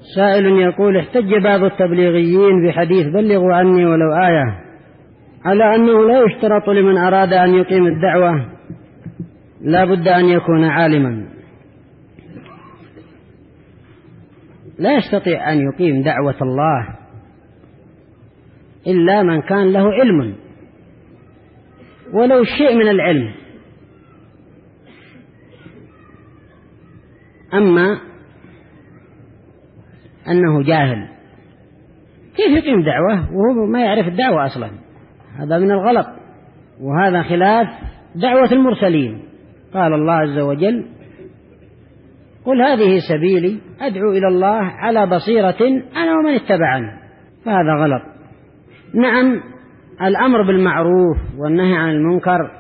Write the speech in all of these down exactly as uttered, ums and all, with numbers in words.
سائل يقول: احتج بعض التبليغيين بحديث بلغوا عني ولو آية على أنه لا يشترط لمن أراد أن يقيم الدعوة لا بد أن يكون عالما. لا يستطيع أن يقيم دعوة الله إلا من كان له علم ولو شيء من العلم. أما أنه جاهل كيف يقيم دعوة وهو ما يعرف الدعوة أصلا؟ هذا من الغلط، وهذا خلاف دعوة المرسلين. قال الله عز وجل: قل هذه سبيلي أدعو إلى الله على بصيرة أنا ومن اتبعني. فهذا غلط. نعم، الأمر بالمعروف والنهي عن المنكر،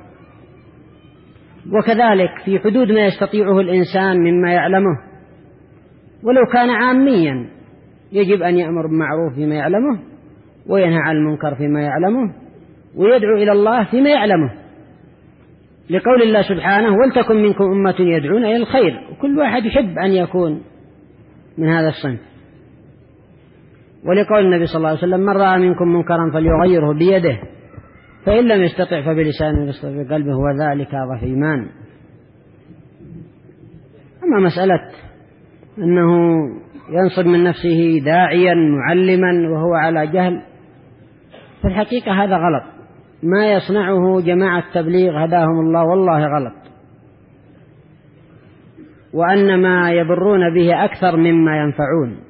وكذلك في حدود ما يستطيعه الإنسان مما يعلمه، ولو كان عاميا يجب أن يأمر بالمعروف فيما يعلمه وينهى عن المنكر فيما يعلمه ويدعو إلى الله فيما يعلمه، لقول الله سبحانه: ولتكن منكم أمة يدعون إلى الخير. وكل واحد يحب أن يكون من هذا الصنف. ولقول النبي صلى الله عليه وسلم: من رأى منكم منكرا فليغيره بيده فإن لم يستطع فبلسانه ويستطع بقلبه وذلك أضعف إيمان. أما مسألة أنه ينصب من نفسه داعيا معلما وهو على جهل، في الحقيقة هذا غلط. ما يصنعه جماعة التبليغ هداهم الله والله غلط، وأن ما يضرون به أكثر مما ينفعون.